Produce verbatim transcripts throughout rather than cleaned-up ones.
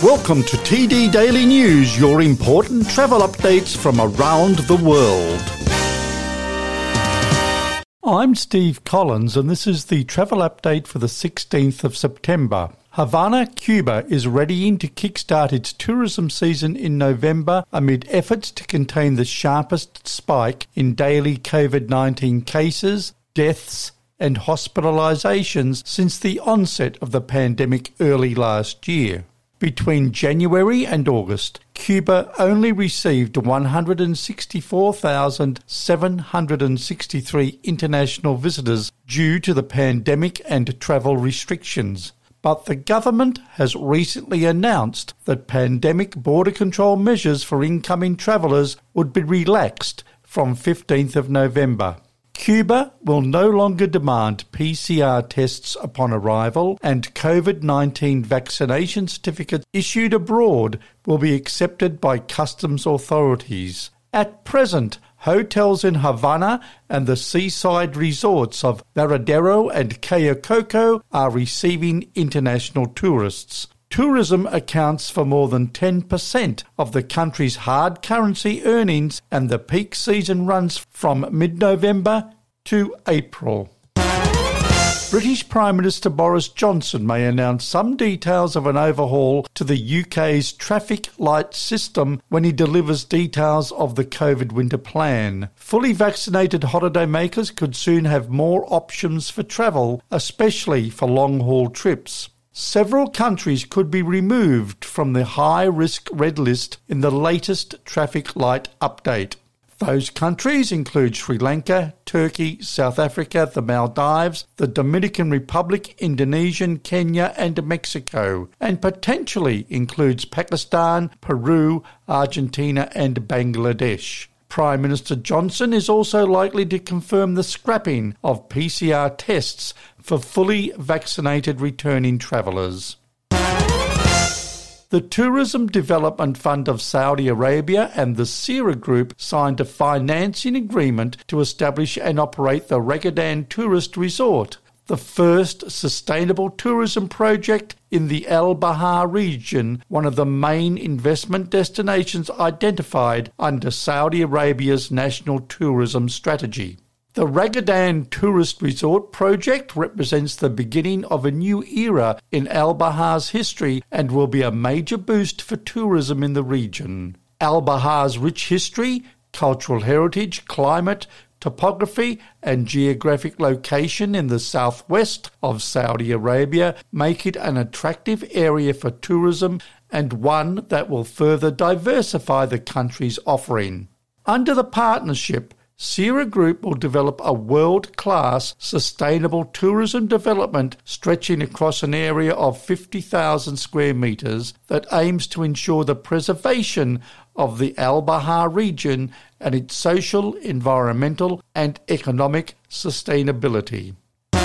Welcome to T D Daily News, your important travel updates from around the world. I'm Steve Collins, and this is the travel update for the sixteenth of September. Havana, Cuba is readying to kickstart its tourism season in November amid efforts to contain the sharpest spike in daily COVID nineteen cases, deaths, and hospitalizations since the onset of the pandemic early last year. Between January and August, Cuba only received one hundred sixty-four thousand seven hundred sixty-three international visitors due to the pandemic and travel restrictions. But the government has recently announced that pandemic border control measures for incoming travellers would be relaxed from fifteenth of November. Cuba will no longer demand P C R tests upon arrival, and COVID nineteen vaccination certificates issued abroad will be accepted by customs authorities. At present, hotels in Havana and the seaside resorts of Varadero and Cayo Coco are receiving international tourists. Tourism accounts for more than ten percent of the country's hard currency earnings, and the peak season runs from mid-November to April. British Prime Minister Boris Johnson may announce some details of an overhaul to the U K's traffic light system when he delivers details of the COVID winter plan. Fully vaccinated holidaymakers could soon have more options for travel, especially for long-haul trips. Several countries could be removed from the high-risk red list in the latest traffic light update. Those countries include Sri Lanka, Turkey, South Africa, the Maldives, the Dominican Republic, Indonesia, Kenya and Mexico, and potentially includes Pakistan, Peru, Argentina and Bangladesh. Prime Minister Johnson is also likely to confirm the scrapping of P C R tests for fully vaccinated returning travellers. The Tourism Development Fund of Saudi Arabia and the Sira Group signed a financing agreement to establish and operate the Ragadan Tourist Resort, the first sustainable tourism project in the Al Bahar region, one of the main investment destinations identified under Saudi Arabia's national tourism strategy. The Ragadan Tourist Resort project represents the beginning of a new era in Al Bahar's history and will be a major boost for tourism in the region. Al Bahar's rich history, cultural heritage, climate, topography and geographic location in the southwest of Saudi Arabia make it an attractive area for tourism and one that will further diversify the country's offering. Under the partnership, Sira Group will develop a world-class sustainable tourism development stretching across an area of fifty thousand square metres that aims to ensure the preservation of the Al Bahar region and its social, environmental and economic sustainability.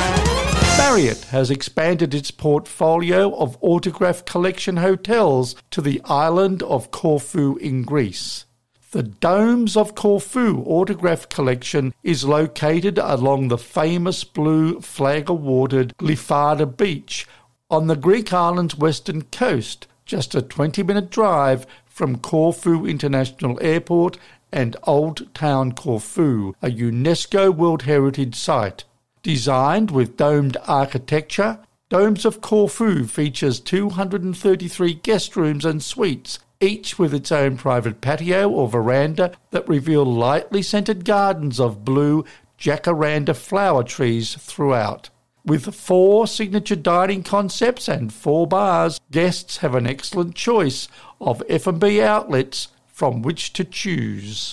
Marriott has expanded its portfolio of Autograph Collection hotels to the island of Corfu in Greece. The Domes of Corfu Autograph Collection is located along the famous blue flag-awarded Glyfada Beach on the Greek island's western coast, just a twenty-minute drive from Corfu International Airport and Old Town Corfu, a UNESCO World Heritage Site. Designed with domed architecture, Domes of Corfu features two hundred thirty-three guest rooms and suites, each with its own private patio or veranda that reveal lightly scented gardens of blue jacaranda flower trees throughout. With four signature dining concepts and four bars, guests have an excellent choice of F and B outlets from which to choose.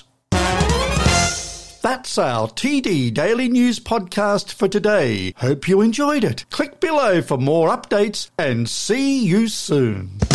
That's our T D Daily News podcast for today. Hope you enjoyed it. Click below for more updates and see you soon.